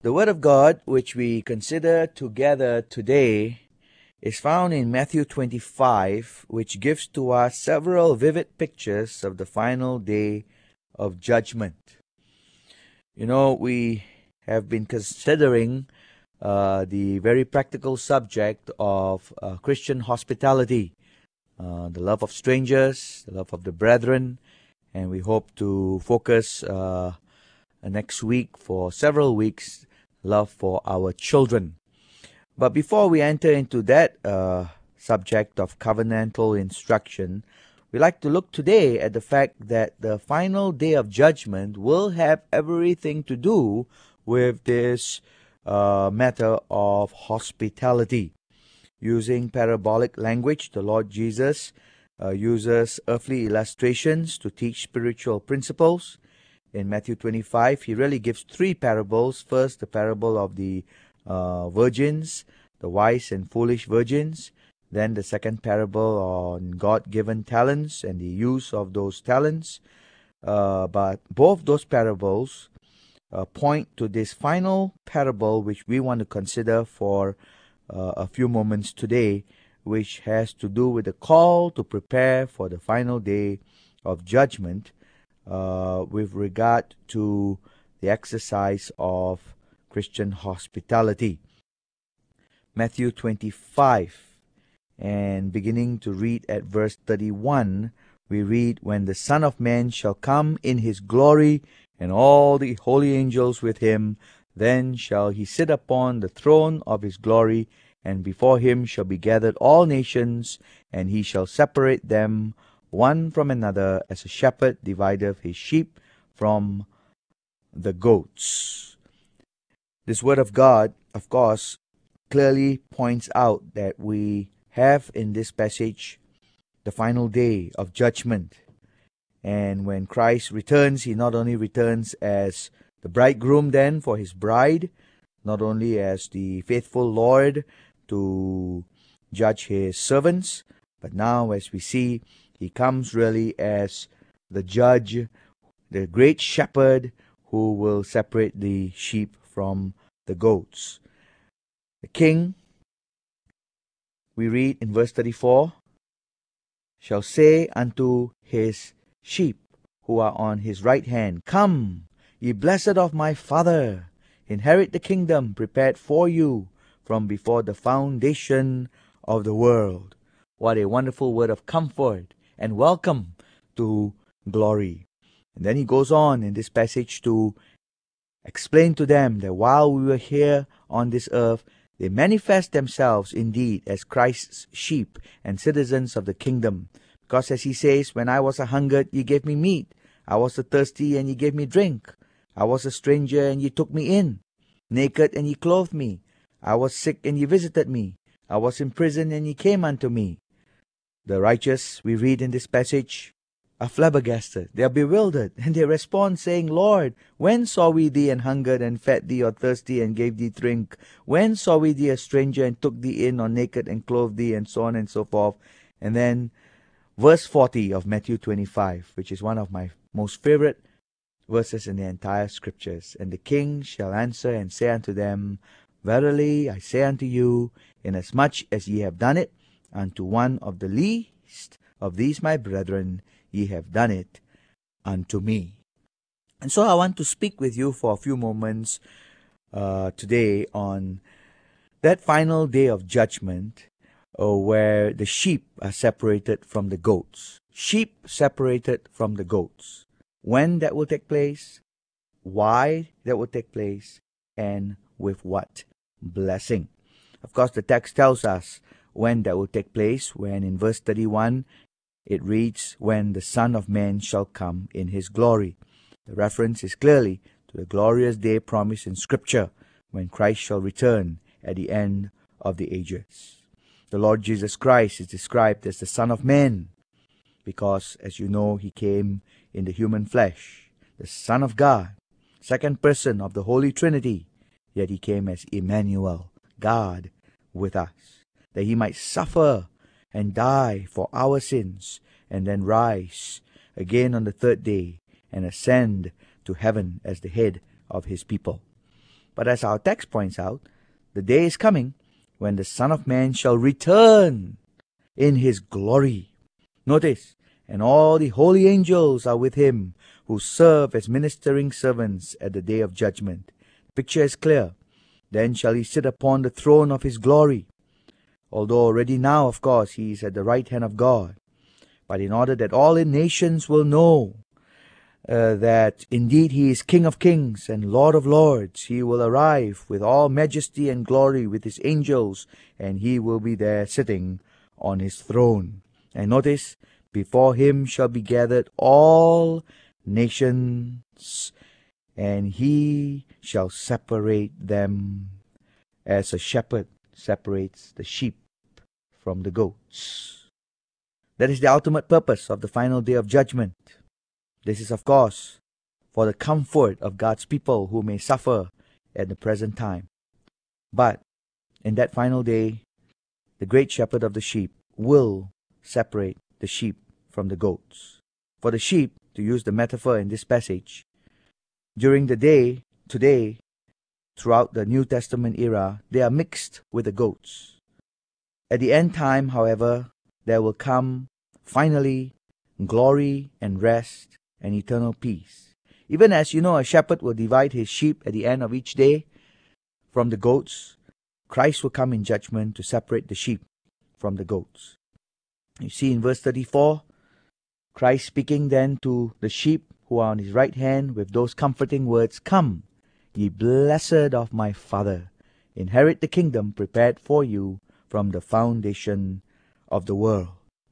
The Word of God, which we consider together today, is found in Matthew 25, which gives to us several vivid pictures of the final day of judgment. We have been considering the very practical subject of Christian hospitality, the love of strangers, the love of the brethren, and we hope to focus next week for several weeks, love for our children. But before we enter into that subject of covenantal instruction, we like to look today at the fact that the final day of judgment will have everything to do with this matter of hospitality. Using parabolic language, the Lord Jesus uses earthly illustrations to teach spiritual principles. In Matthew 25, he really gives three parables. First, the parable of the virgins, the wise and foolish virgins. Then the second parable on God-given talents and the use of those talents. But both those parables point to this final parable which we want to consider for a few moments today, which has to do with the call to prepare for the final day of judgment with regard to the exercise of Christian hospitality. Matthew 25, and beginning to read at verse 31, we read, "When the Son of Man shall come in his glory, and all the holy angels with him, then shall he sit upon the throne of his glory, and before him shall be gathered all nations, and he shall separate them one from another, as a shepherd divideth his sheep from the goats." This word of God, of course, clearly points out that we have in this passage the final day of judgment. And when Christ returns, he not only returns as the bridegroom then for his bride, not only as the faithful Lord to judge his servants, but now, as we see, he comes really as the judge, the great shepherd who will separate the sheep from the goats. The king, we read in verse 34, shall say unto his sheep who are on his right hand, "Come, ye blessed of my Father, inherit the kingdom prepared for you from before the foundation of the world." What a wonderful word of comfort and welcome to glory. And then he goes on in this passage to explain to them that while we were here on this earth, they manifest themselves indeed as Christ's sheep and citizens of the kingdom. Because as he says, "When I was a hungered, ye gave me meat. I was a thirsty, and ye gave me drink. I was a stranger, and ye took me in. Naked, and ye clothed me. I was sick, and ye visited me. I was in prison, and ye came unto me." The righteous, we read in this passage, are flabbergasted. They are bewildered, and they respond saying, "Lord, when saw we thee and hungered, and fed thee, or thirsty, and gave thee drink? When saw we thee a stranger, and took thee in, or naked, and clothed thee?" And so on and so forth. And then verse 40 of Matthew 25, which is one of my most favorite verses in the entire scriptures. "And the king shall answer and say unto them, Verily I say unto you, inasmuch as ye have done it unto one of the least of these my brethren, ye have done it unto me." And so I want to speak with you for a few moments today on that final day of judgment, where the sheep are separated from the goats. Sheep separated from the goats. When that will take place, why that will take place, and with what blessing. Of course, the text tells us when that will take place, when in verse 31 it reads, "When the Son of Man shall come in his glory." The reference is clearly to the glorious day promised in Scripture, when Christ shall return at the end of the ages. The Lord Jesus Christ is described as the Son of Man because, as you know, he came in the human flesh, the Son of God, second person of the Holy Trinity, yet he came as Emmanuel, God with us, that he might suffer and die for our sins, and then rise again on the third day and ascend to heaven as the head of his people. But as our text points out, the day is coming when the Son of Man shall return in his glory. Notice, and all the holy angels are with him, who serve as ministering servants at the day of judgment. The picture is clear. Then shall he sit upon the throne of his glory. Although already now, of course, he is at the right hand of God. But in order that all the nations will know that indeed he is King of kings and Lord of lords, he will arrive with all majesty and glory with his angels, and he will be there sitting on his throne. And notice, before him shall be gathered all nations, and he shall separate them as a shepherd separates the sheep from the goats. That is the ultimate purpose of the final day of judgment. This is, of course, for the comfort of God's people who may suffer at the present time. But in that final day, the great shepherd of the sheep will separate the sheep from the goats. For the sheep, to use the metaphor in this passage, during the day, today, throughout the New Testament era, they are mixed with the goats. At the end time, however, there will come, finally, glory and rest and eternal peace. Even as a shepherd will divide his sheep at the end of each day from the goats, Christ will come in judgment to separate the sheep from the goats. You see in verse 34, Christ speaking then to the sheep who are on his right hand with those comforting words, "Come, ye blessed of my Father, inherit the kingdom prepared for you from the foundation of the world."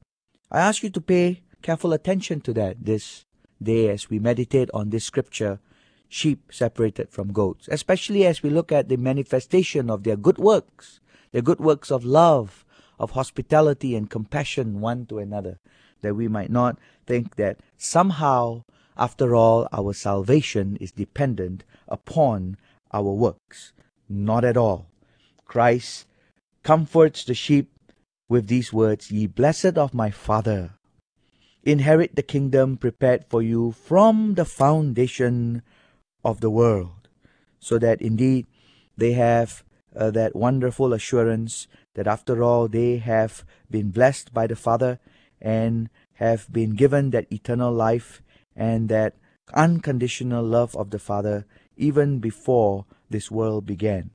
I ask you to pay careful attention to that this day as we meditate on this scripture, sheep separated from goats, especially as we look at the manifestation of their good works of love, of hospitality and compassion one to another, that we might not think that somehow, after all, our salvation is dependent upon our works. Not at all. Christ comforts the sheep with these words, "Ye blessed of my Father, inherit the kingdom prepared for you from the foundation of the world," so that indeed they have that wonderful assurance that after all they have been blessed by the Father and have been given that eternal life and that unconditional love of the Father even before this world began.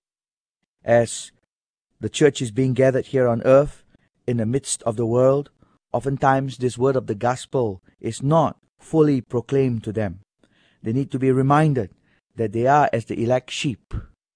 As the church is being gathered here on earth in the midst of the world, oftentimes this word of the gospel is not fully proclaimed to them. They need to be reminded that they are as the elect sheep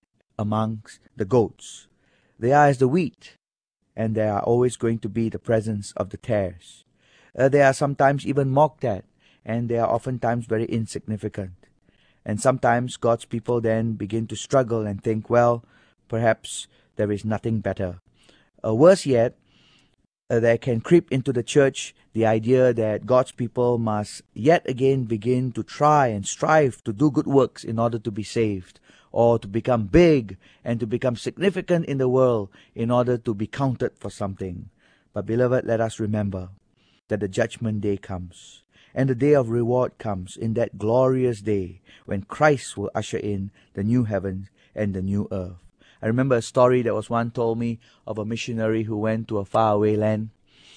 amongst the goats. They are as the wheat, and there are always going to be the presence of the tares. They are sometimes even mocked at, and they are oftentimes very insignificant. And sometimes God's people then begin to struggle and think, well, perhaps there is nothing better. Worse yet, there can creep into the church the idea that God's people must yet again begin to try and strive to do good works in order to be saved, or to become big and to become significant in the world in order to be counted for something. But beloved, let us remember that the judgment day comes, and the day of reward comes in that glorious day when Christ will usher in the new heavens and the new earth. I remember a story that was one told me of a missionary who went to a faraway land.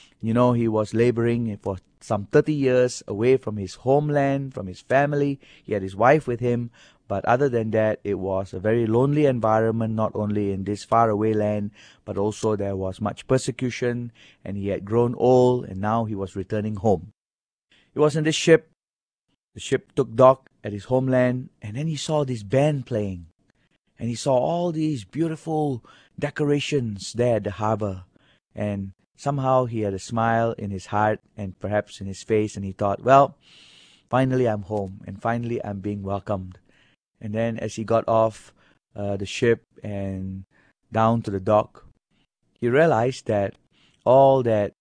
He was laboring for some 30 years away from his homeland, from his family. He had his wife with him. But other than that, it was a very lonely environment, not only in this faraway land, but also there was much persecution, and he had grown old, and now he was returning home. He was in this ship. The ship took dock at his homeland, and then he saw this band playing. And he saw all these beautiful decorations there at the harbor. And somehow he had a smile in his heart and perhaps in his face, and he thought, well, finally I'm home, and finally I'm being welcomed. And then as he got off the ship and down to the dock, he realized that all that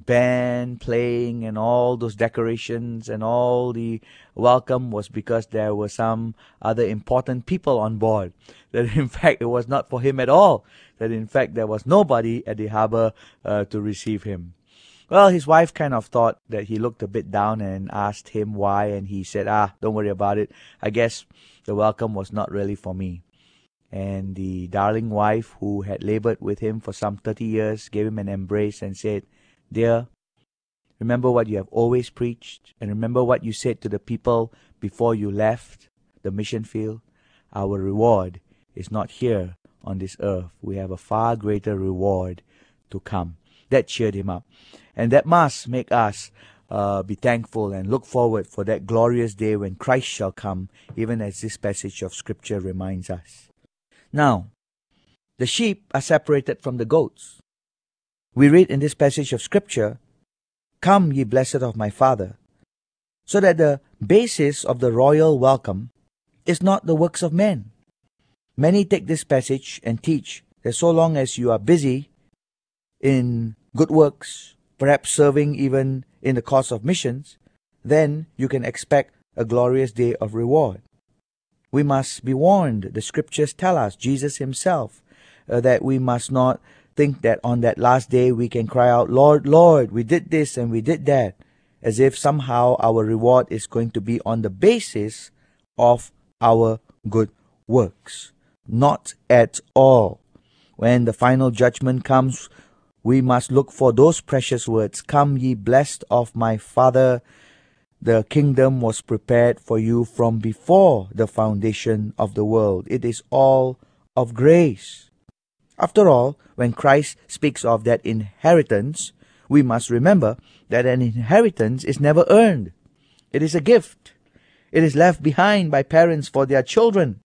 band playing and all those decorations and all the welcome was because there were some other important people on board. That in fact it was not for him at all. That in fact there was nobody at the harbor to receive him. Well, his wife kind of thought that he looked a bit down and asked him why, and he said, don't worry about it. I guess the welcome was not really for me. And the darling wife who had labored with him for some 30 years gave him an embrace and said, "Dear, remember what you have always preached, and remember what you said to the people before you left the mission field. Our reward is not here on this earth. We have a far greater reward to come." That cheered him up. And that must make us be thankful and look forward for that glorious day when Christ shall come, even as this passage of Scripture reminds us. Now, the sheep are separated from the goats. We read in this passage of Scripture, "Come, ye blessed of my Father," so that the basis of the royal welcome is not the works of men. Many take this passage and teach that so long as you are busy in good works, perhaps serving even in the cause of missions, then you can expect a glorious day of reward. We must be warned. The Scriptures tell us, Jesus himself, that we must not think that on that last day we can cry out, "Lord, Lord, we did this and we did that," as if somehow our reward is going to be on the basis of our good works. Not at all. When the final judgment comes, we must look for those precious words, "Come, ye blessed of my Father, the kingdom was prepared for you from before the foundation of the world. It is all of grace." After all, when Christ speaks of that inheritance, we must remember that an inheritance is never earned. It is a gift. It is left behind by parents for their children.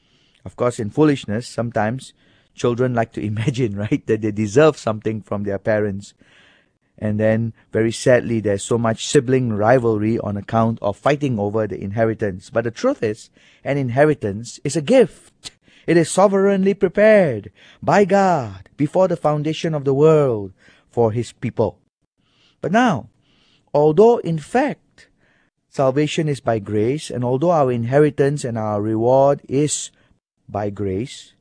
Of course, in foolishness, sometimes children like to imagine, right, that they deserve something from their parents. And then, very sadly, there's so much sibling rivalry on account of fighting over the inheritance. But the truth is, an inheritance is a gift. It is sovereignly prepared by God before the foundation of the world for his people. But now, although in fact salvation is by grace, and although our inheritance and our reward is by grace,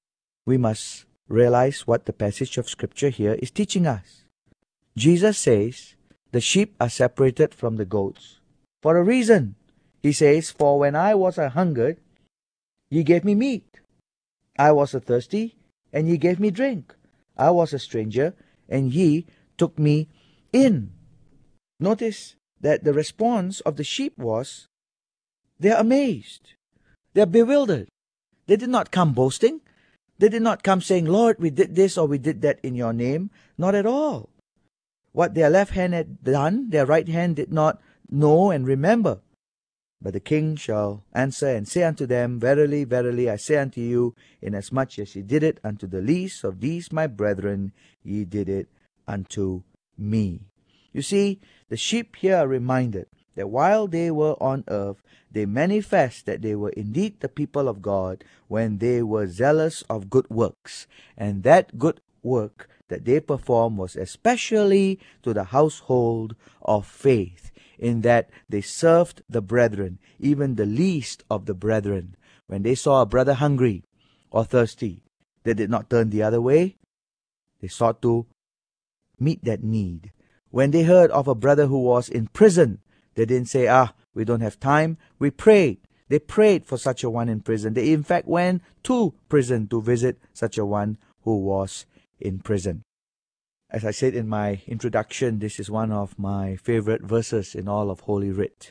we must realize what the passage of Scripture here is teaching us. Jesus says, the sheep are separated from the goats for a reason. He says, "For when I was a hungered, ye gave me meat. I was a thirsty, and ye gave me drink. I was a stranger, and ye took me in." Notice that the response of the sheep was, they're amazed. They're bewildered. They did not come boasting. They did not come saying, "Lord, we did this or we did that in your name." Not at all. What their left hand had done, their right hand did not know and remember. But the king shall answer and say unto them, "Verily, verily, I say unto you, inasmuch as ye did it unto the least of these my brethren, ye did it unto me." You see, the sheep here are reminded that while they were on earth, they manifest that they were indeed the people of God when they were zealous of good works. And that good work that they performed was especially to the household of faith, in that they served the brethren, even the least of the brethren. When they saw a brother hungry or thirsty, they did not turn the other way. They sought to meet that need. When they heard of a brother who was in prison, they didn't say, "We don't have time." We prayed. They prayed for such a one in prison. They in fact went to prison to visit such a one who was in prison. As I said in my introduction, this is one of my favorite verses in all of Holy Writ.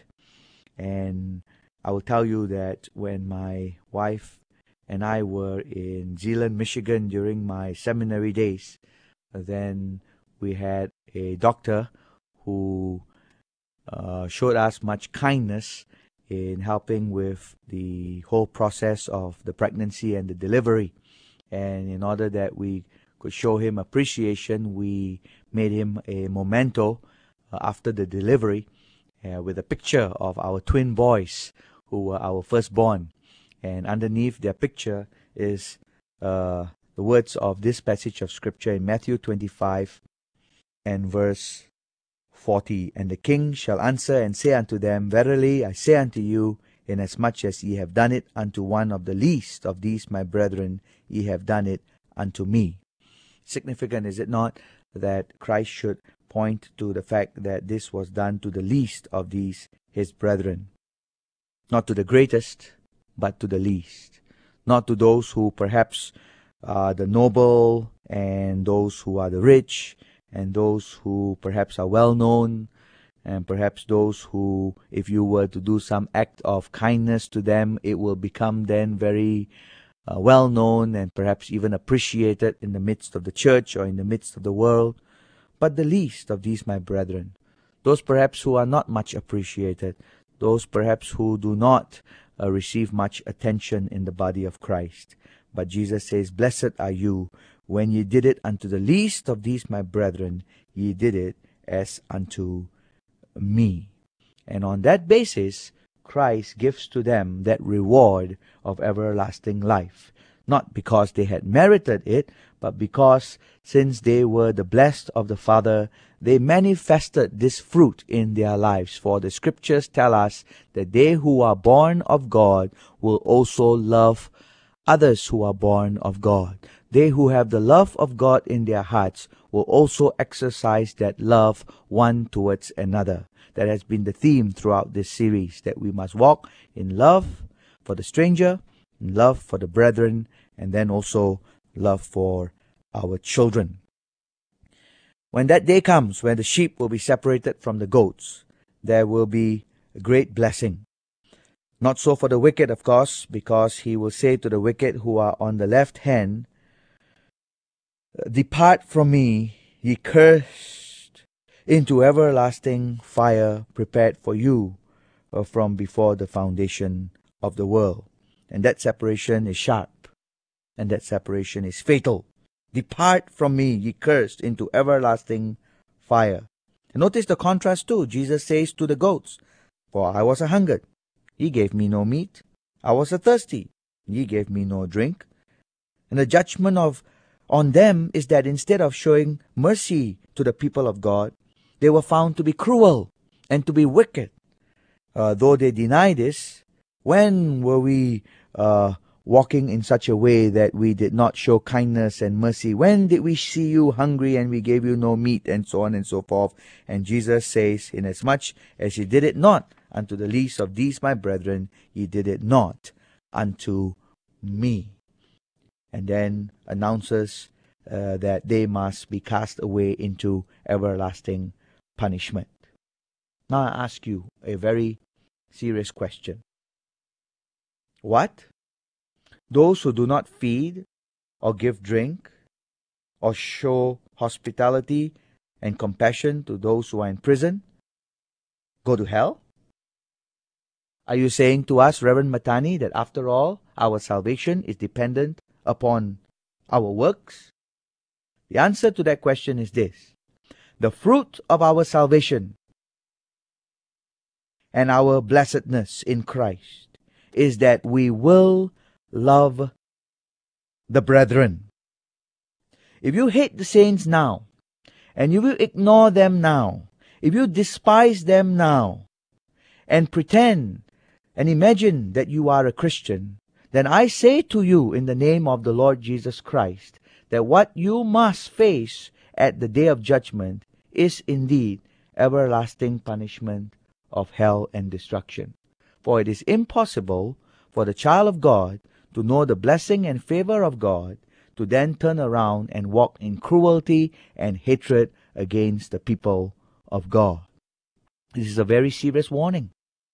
And I will tell you that when my wife and I were in Zeeland, Michigan during my seminary days, then we had a doctor who showed us much kindness in helping with the whole process of the pregnancy and the delivery. And in order that we could show him appreciation, we made him a memento after the delivery with a picture of our twin boys who were our firstborn. And underneath their picture is the words of this passage of Scripture in Matthew 25 and verse 40. "And the king shall answer and say unto them, Verily I say unto you, inasmuch as ye have done it unto one of the least of these my brethren, ye have done it unto me." Significant, is it not, that Christ should point to the fact that this was done to the least of these his brethren. Not to the greatest, but to the least. not to those who perhaps are the noble, and those who are the rich, and those who perhaps are well known, and perhaps those who, if you were to do some act of kindness to them, it will become then very well known and perhaps even appreciated in the midst of the church or in the midst of the world. But the least of these, my brethren, those perhaps who are not much appreciated, those perhaps who do not receive much attention in the body of Christ. But Jesus says, "Blessed are you, when ye did it unto the least of these, my brethren, ye did it as unto me." And on that basis, Christ gives to them that reward of everlasting life. Not because they had merited it, but because since they were the blessed of the Father, they manifested this fruit in their lives. For the scriptures tell us that they who are born of God will also love others who are born of God. They who have the love of God in their hearts will also exercise that love one towards another. That has been the theme throughout this series, that we must walk in love for the stranger, in love for the brethren, and then also love for our children. When that day comes, when the sheep will be separated from the goats, there will be a great blessing. Not so for the wicked, of course, because he will say to the wicked who are on the left hand, "Depart from me, ye cursed, into everlasting fire prepared for you from before the foundation of the world." And that separation is sharp, and that separation is fatal. "Depart from me, ye cursed, into everlasting fire." And notice the contrast too. Jesus says to the goats, "For I was a hungered, ye gave me no meat. I was a thirsty, ye gave me no drink." And the judgment on them is that instead of showing mercy to the people of God, they were found to be cruel and to be wicked. Though they deny this, when were we walking in such a way that we did not show kindness and mercy? When did we see you hungry and we gave you no meat, and so on and so forth? And Jesus says, "Inasmuch as ye did it not unto the least of these my brethren, ye did it not unto me." And then announces that they must be cast away into everlasting punishment. Now I ask you a very serious question. What? Those who do not feed or give drink or show hospitality and compassion to those who are in prison go to hell? Are you saying to us, Reverend Matani, that after all, our salvation is dependent upon our works? The answer to that question is this: the fruit of our salvation and our blessedness in Christ is that we will love the brethren. If you hate the saints now, and you will ignore them now, if you despise them now, and pretend and imagine that you are a Christian, then I say to you in the name of the Lord Jesus Christ that what you must face at the day of judgment is indeed everlasting punishment of hell and destruction. For it is impossible for the child of God to know the blessing and favor of God, to then turn around and walk in cruelty and hatred against the people of God. This is a very serious warning.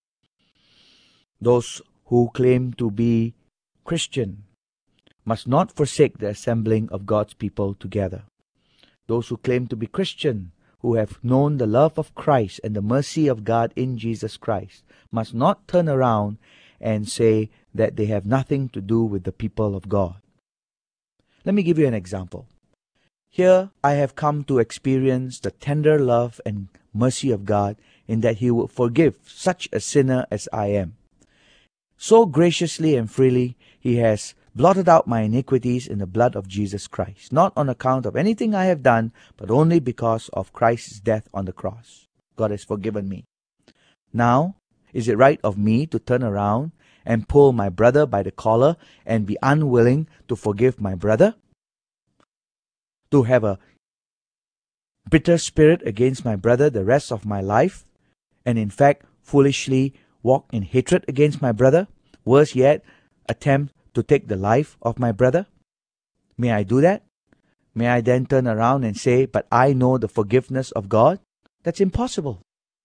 Those who claim to be Christian must not forsake the assembling of God's people together. Those who claim to be Christian, who have known the love of Christ and the mercy of God in Jesus Christ, must not turn around and say that they have nothing to do with the people of God. Let me give you an example. Here I have come to experience the tender love and mercy of God in that He will forgive such a sinner as I am. So graciously and freely He has blotted out my iniquities in the blood of Jesus Christ, not on account of anything I have done, but only because of Christ's death on the cross. God has forgiven me. Now, is it right of me to turn around and pull my brother by the collar and be unwilling to forgive my brother? To have a bitter spirit against my brother the rest of my life, and in fact foolishly walk in hatred against my brother? Worse yet, attempt to take the life of my brother? May I do that? May I then turn around and say, but I know the forgiveness of God? That's impossible.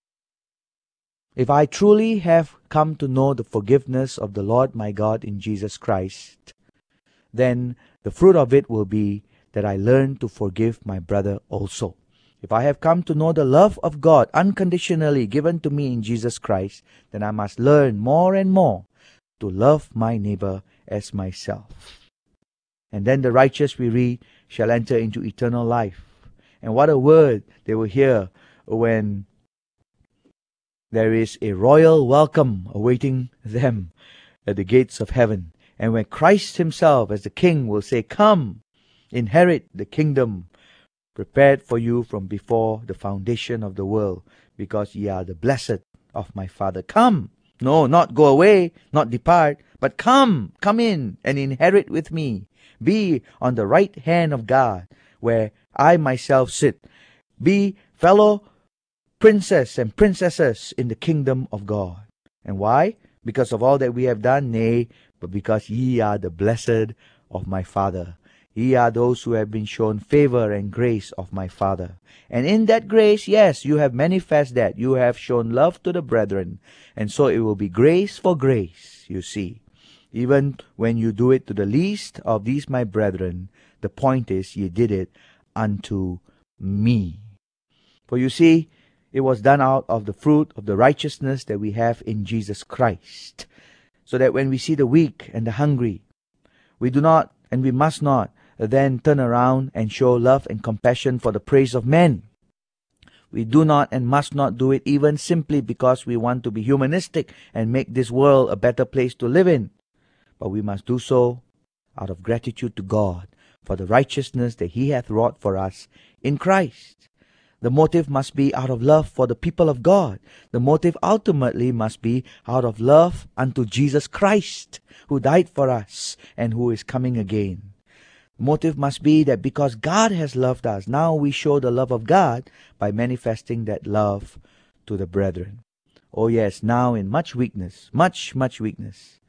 If I truly have come to know the forgiveness of the Lord my God in Jesus Christ, then the fruit of it will be that I learn to forgive my brother also. If I have come to know the love of God unconditionally given to me in Jesus Christ, then I must learn more and more to love my neighbor as myself. And then the righteous, we read, shall enter into eternal life. And what a word they will hear when there is a royal welcome awaiting them at the gates of heaven. And when Christ himself as the King will say, come, inherit the kingdom prepared for you from before the foundation of the world, because ye are the blessed of my Father. Come. No, not go away, not depart, but come in and inherit with me. Be on the right hand of God, where I myself sit. Be fellow princes and princesses in the kingdom of God. And why? Because of all that we have done? Nay, but because ye are the blessed of my Father. Ye are those who have been shown favor and grace of my Father. And in that grace, yes, you have manifest that. You have shown love to the brethren. And so it will be grace for grace, you see. Even when you do it to the least of these my brethren, the point is, ye did it unto me. For you see, it was done out of the fruit of the righteousness that we have in Jesus Christ. So that when we see the weak and the hungry, we do not and we must not then turn around and show love and compassion for the praise of men. We do not and must not do it even simply because we want to be humanistic and make this world a better place to live in. But we must do so out of gratitude to God for the righteousness that He hath wrought for us in Christ. The motive must be out of love for the people of God. The motive ultimately must be out of love unto Jesus Christ, who died for us and who is coming again. Motive must be that because God has loved us, now we show the love of God by manifesting that love to the brethren. Oh yes, now in much weakness, much weakness.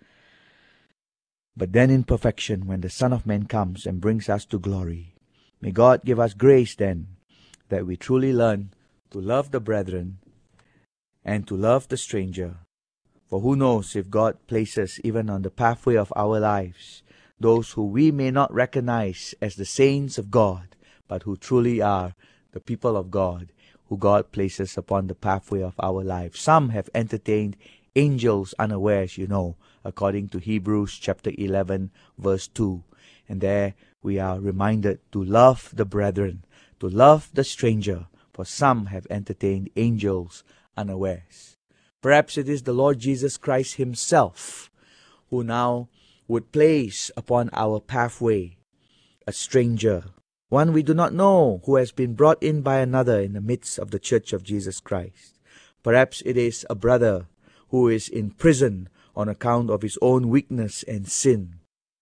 But then in perfection, when the Son of Man comes and brings us to glory. May God give us grace then, that we truly learn to love the brethren and to love the stranger. For who knows if God places even on the pathway of our lives those who we may not recognize as the saints of God, but who truly are the people of God, who God places upon the pathway of our lives. Some have entertained angels unawares, according to Hebrews chapter 11, verse 2. And there we are reminded to love the brethren, to love the stranger, for some have entertained angels unawares. Perhaps it is the Lord Jesus Christ Himself who now would place upon our pathway a stranger, one we do not know, who has been brought in by another in the midst of the church of Jesus Christ. Perhaps it is a brother who is in prison on account of his own weakness and sin.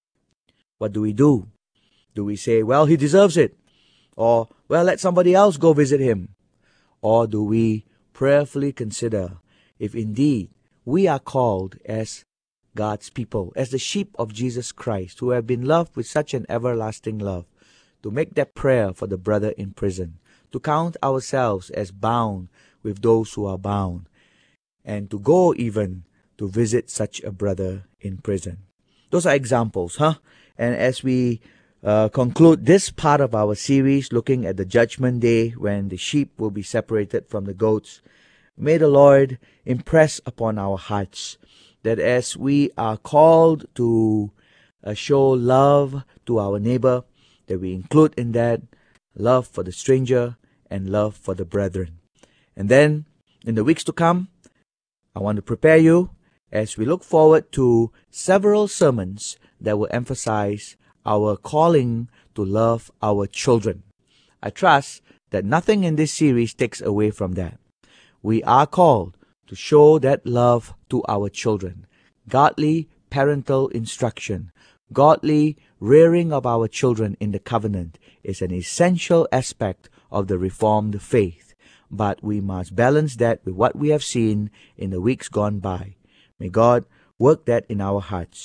What do? Do we say, well, he deserves it? Or, well, let somebody else go visit him? Or do we prayerfully consider if indeed we are called as God's people, as the sheep of Jesus Christ, who have been loved with such an everlasting love, to make that prayer for the brother in prison, to count ourselves as bound with those who are bound, and to go even to visit such a brother in prison. Those are examples, And as we conclude this part of our series, looking at the judgment day when the sheep will be separated from the goats, may the Lord impress upon our hearts that as we are called to show love to our neighbor, that we include in that love for the stranger and love for the brethren. And then, in the weeks to come, I want to prepare you as we look forward to several sermons that will emphasize our calling to love our children. I trust that nothing in this series takes away from that. We are called to show that love to our children. Godly parental instruction, godly rearing of our children in the covenant is an essential aspect of the Reformed faith. But we must balance that with what we have seen in the weeks gone by. May God work that in our hearts,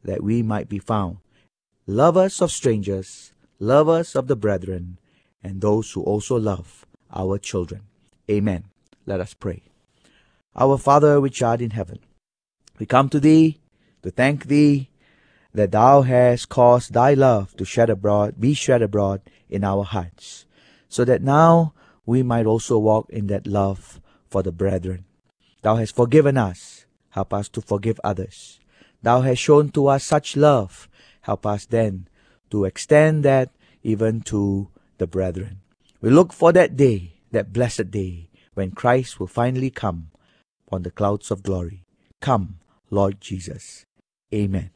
that we might be found lovers of strangers, lovers of the brethren, and those who also love our children. Amen. Let us pray. Our Father which art in heaven, we come to Thee to thank Thee that Thou hast caused Thy love to be shed abroad in our hearts, so that now we might also walk in that love for the brethren. Thou hast forgiven us. Help us to forgive others. Thou hast shown to us such love. Help us then to extend that even to the brethren. We look for that day, that blessed day, when Christ will finally come on the clouds of glory. Come, Lord Jesus. Amen.